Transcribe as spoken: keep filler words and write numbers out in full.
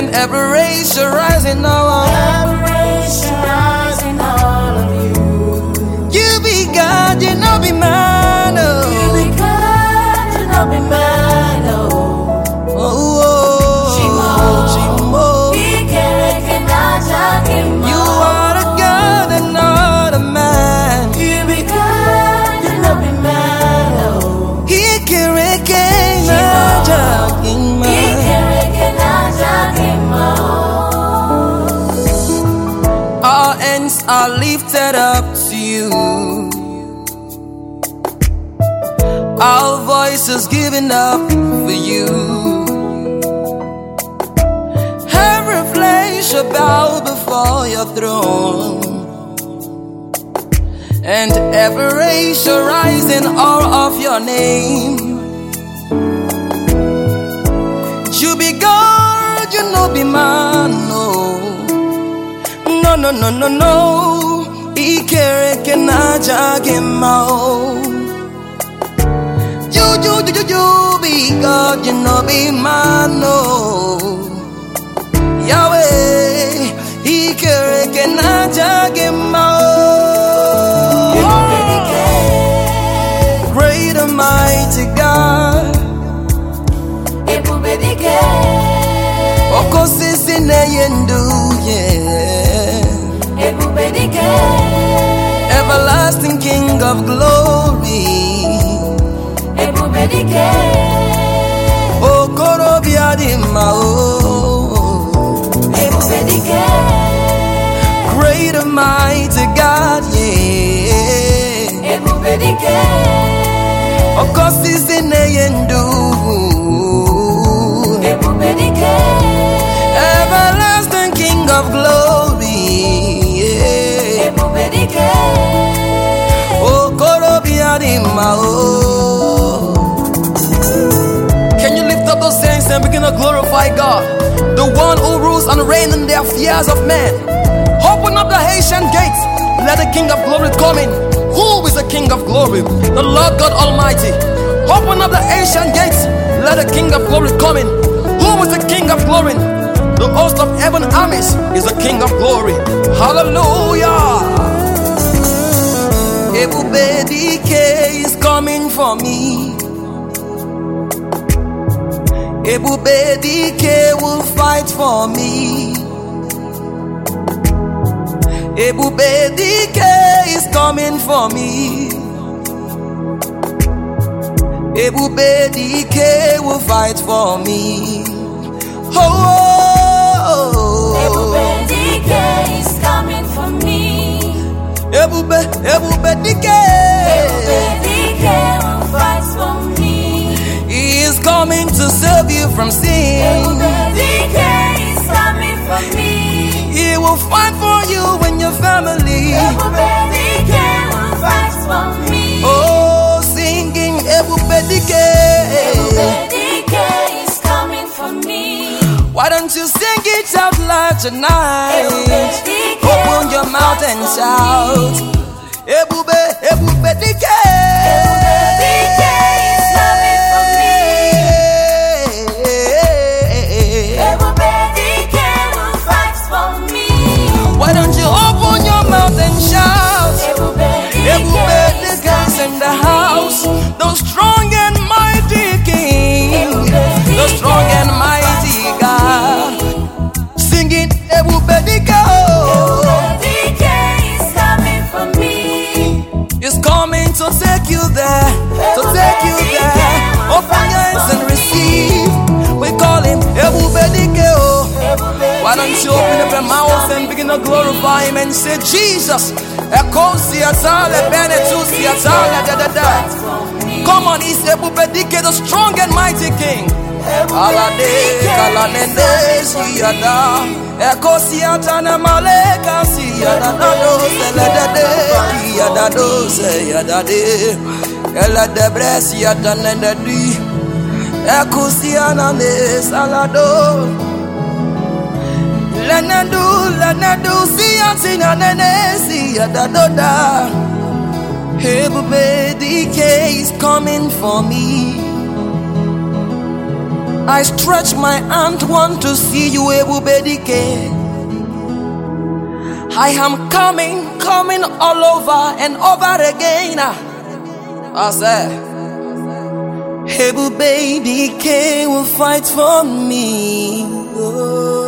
every race shall rise in all. Every race shall rise in all of you. You be God, you know be man. Oh. You be God, you know be man. Oh, Oh, oh. Shimo, Shimo. Ikereke na Jagimo. You are a God and not a man. You be God, you know be man. Oh, Ikereke na Jagimo. Ikereke na Jagimo. Our hands are lifted up to you. Our voices given up for you. Every flesh shall bow before your throne, and every race shall rise in awe of your name. You be God, you know be man, no. No, no, no, no, no. Ikereke na Jagimo. You, you, you, you, you be God, you know be man, no. Yahweh, Ikereke na Jagimo. Great and mighty God. Okosisi ne yendu, yeah. Everlasting King of glory. Okorobia di mao. Great and mighty God, yeah. Okosisi ne yendu. Everlasting King of glory, yeah. Oh, can you lift up those hands and begin to glorify God, the one who rules and reigns in the affairs of men? Open up the Haitian gates, let the King of glory come in. Who is the King of glory? The Lord God Almighty. Open up the Haitian gates, let the King of glory come in. Who is the King of glory? The host of heaven armies is the King of glory. Hallelujah. Ebube Dike is coming for me. Ebube Dike will fight for me. Ebube Dike is coming for me. Ebube Dike will fight for me. Oh, oh, oh. Ebube Dike is coming for me. Ebube, Ebube Dike. Ebube Dike will fight for me. He is coming to save you from sin. Ebube Dike is coming for me. He will fight for you and your family. Ebube Dike will fight for me. Oh, singing Ebube Dike. Ebube Dike is coming for me. Why don't you sing it out loud tonight? Ebube Dike Open your mouth and shout. Ebube, Ebube Dike. Ebube Dike is coming for me. Ebube Dike will fight for me. Why don't you open your mouth and shout? Ebube Ebube Dike is in the house. The strong and mighty King. The strong and mighty God. Singing Ebube Dike. Ebube Dike is coming for me. Is coming to take you there, to take you there. Open your hands and receive. We call him Ebube Dike. Why don't you open up your mouth and begin to glorify him and say, Jesus. Come on, he's Ebube Dike, the strong and mighty King. Alade kalanende siyada eko siyata na maleka siyada do seledade siyada do seyadade ela debre siyada nendedi eko siyana ne salado lenadu lenadu siyatina nene siyada doda. Ebube Dike is coming for me. I stretch my hand, want to see you, Ebubedike. I am coming, coming all over and over again. I say, Ebubedike will fight for me. Oh.